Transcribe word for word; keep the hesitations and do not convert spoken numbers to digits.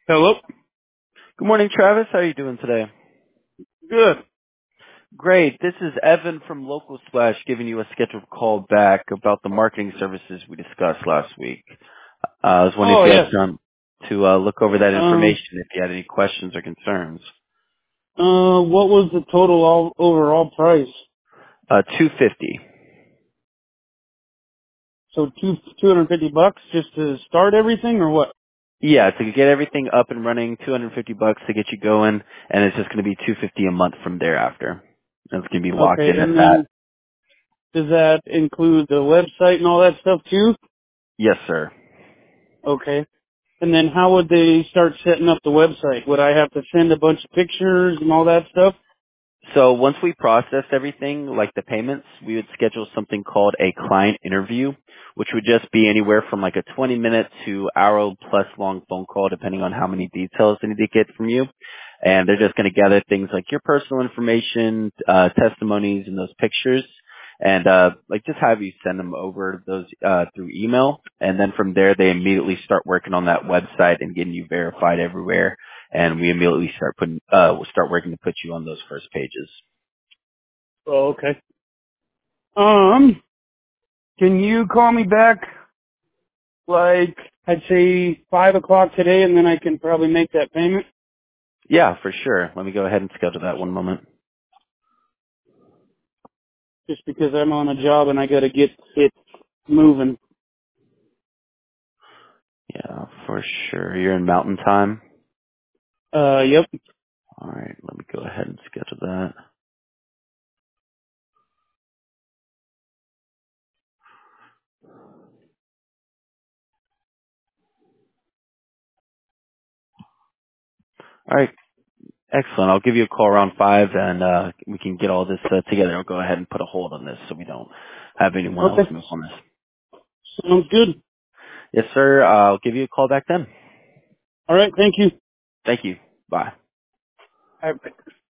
Hello. Good morning, Travis. How are you doing today? Good. Great. This is Evan from Local Splash giving you a scheduled call back about the marketing services we discussed last week. Uh, I was wondering Oh if you had yes. time to uh, look over that Um. information if you had any questions or concerns. Uh. What was the total all, overall price? Uh, two fifty. So two two hundred fifty bucks just to start everything, or what? Yeah, to get everything up and running, two hundred fifty bucks to get you going, and it's just going to be two fifty a month from thereafter. And it's going to be locked Okay. in at And that. then does that include the website and all that stuff too? Yes, sir. Okay. And then how would they start setting up the website? Would I have to send a bunch of pictures and all that stuff? So once we process everything, like the payments, we would schedule something called a client interview, which would just be anywhere from like a twenty minute to hour plus long phone call, depending on how many details they need to get from you. And they're just going to gather things like your personal information, uh, testimonies, and those pictures. And, uh, like just have you send them over those, uh, through email. And then from there, they immediately start working on that website and getting you verified everywhere, and we immediately start putting uh we'll start working to put you on those first pages. Oh, okay. Um. Can you call me back like I'd say five o'clock today, and then I can probably make that payment? Yeah, for sure. Let me go ahead and schedule that one moment. Just because I'm on a job and I got to get it moving. Yeah, for sure. You're in Mountain Time. Uh, yep. All right, let me go ahead and schedule that. All right, excellent. I'll give you a call around five, and uh we can get all this uh, together. I'll go ahead and put a hold on this so we don't have anyone else Okay. move on this. Sounds good. Yes, sir. Uh, I'll give you a call back then. All right. Thank you. Thank you. Bye. All right.